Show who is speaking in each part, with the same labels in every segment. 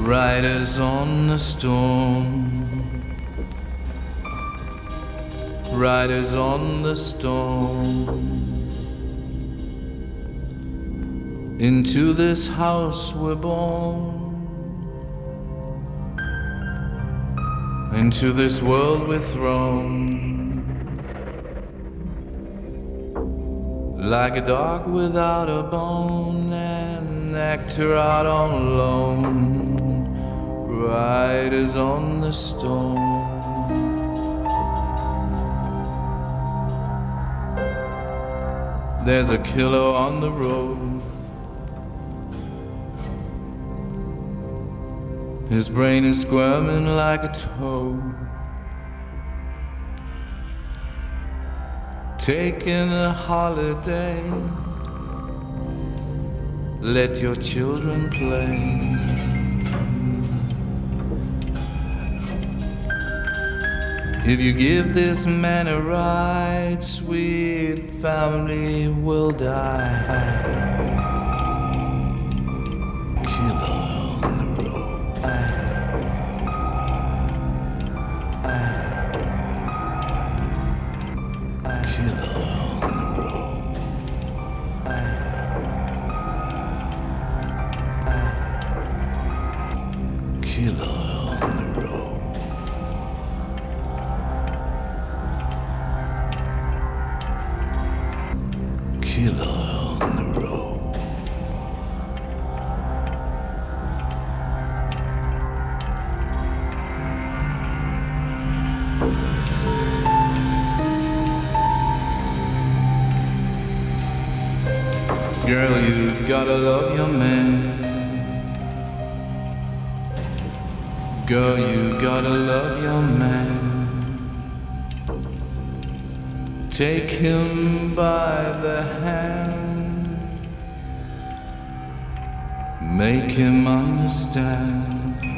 Speaker 1: Riders on the storm. Riders on the storm. Into this house we're born. Into this world we're thrown. Like a dog without a bone, an actor out on loan. Riders on the storm. There's a killer on the road. His brain is squirming like a toad. Taking a holiday. Let your children play. If you give this man a ride, sweet family will die. Girl, you gotta love your man. Girl, you gotta love your man. Take him by the hand. Make him understand.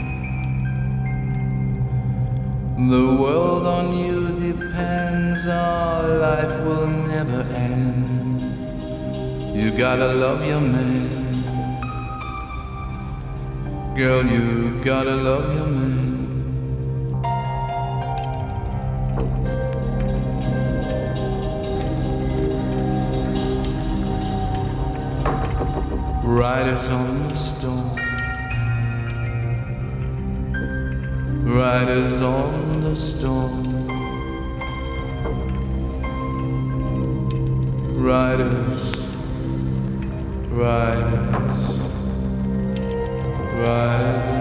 Speaker 1: The world on you depends. Our life will never end. You gotta love your man. Girl, you gotta love your man. Riders on the storm. Riders on the storm. Riders. Riders, riders.